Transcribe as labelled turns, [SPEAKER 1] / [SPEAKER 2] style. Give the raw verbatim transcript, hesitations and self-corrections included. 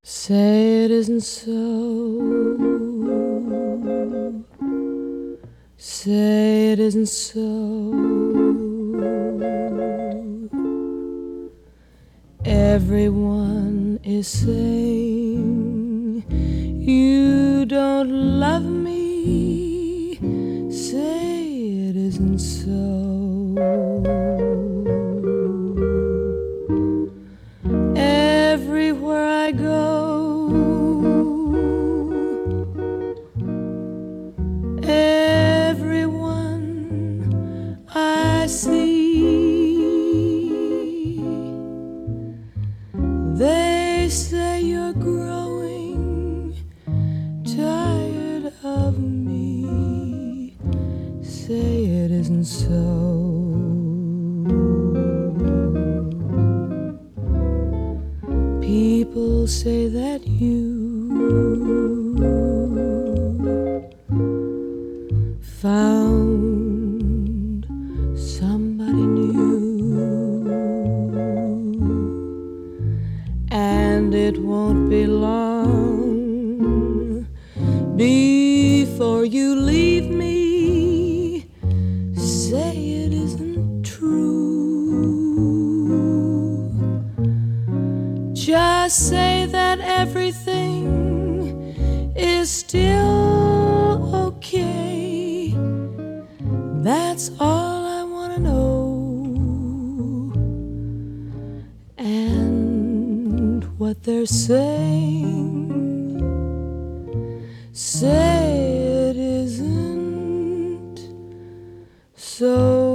[SPEAKER 1] Say it isn't so. Say it isn't so. Everyone is saying you don't love me. Say it isn't so. Everywhere I go, everyone I see, they say you're growing tired of me. Say it isn't so. People say that you found somebody new, and it won't be long before you leave me. Say it isn't true. Just say that everything is still okay. That's all I want to know. And what they're saying, say it isn't so.